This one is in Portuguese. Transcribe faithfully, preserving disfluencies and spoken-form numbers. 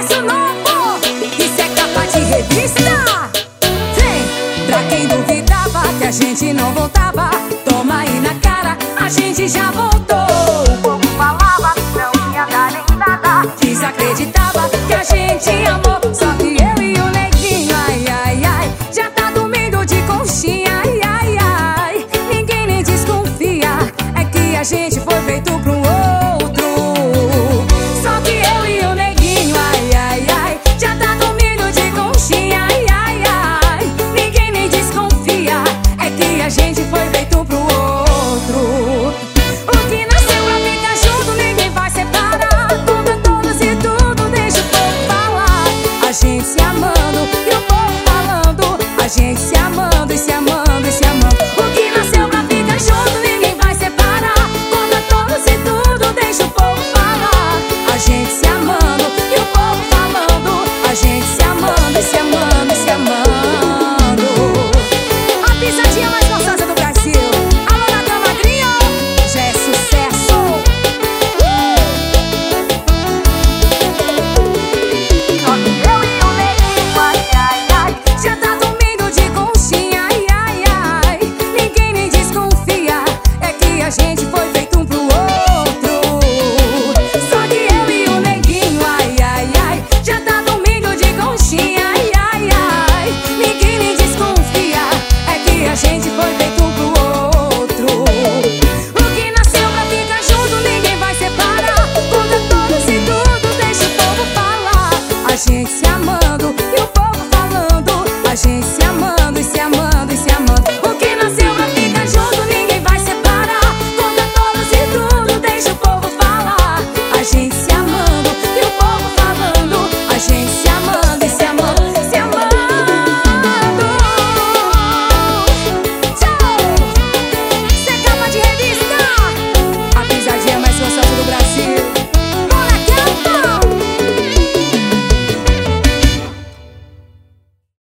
sucesso novo. Isso é capa de revista. Vem, pra quem duvidava que a gente não voltava, toma aí na cara, a gente já voltou. O povo falava que não ia dar nem nada, desacreditava que a gente amou. Só que eu e o neguinho, ai, ai, ai, já tá dormindo de conchinha, ai, ai, ai. Ninguém nem desconfia, é que a gente foi feito pra um outro. Só que eu e o neguinho, ai, ai, ai, já tá dormindo de conchinha, ai, ai, ai. Ninguém nem desconfia, é que a gente foi feito pro outro. O que nasceu pra ficar junto, ninguém vai separar. Conta todos e tudo, deixa o povo falar. A gente se amando e o povo falando, a gente se amando e se amando e se amando. O que nasceu pra ficar junto, ninguém vai separar. Conta todos e tudo, deixa o povo falar. A gente se amando e o povo falando, a gente se amando e se amando e se amando. A pisadinha mais gostosa do Brasil. Alô, Natal Magrinho, já é sucesso. Só que eu e o neguinho, ai, ai, ai, já tá dormindo de conchinha, ai, ai, ai. Ninguém nem desconfia, é que a gente foi feito um pro outro. Só que eu e o neguinho, ai, ai, ai, já tá dormindo de conchinha, ai, ai, ai. Ninguém nem desconfia, é que a gente foi feito um pro outro. O que nasceu pra ficar junto, ninguém vai separar. Conta todos e tudo, deixa o povo falar. A gente se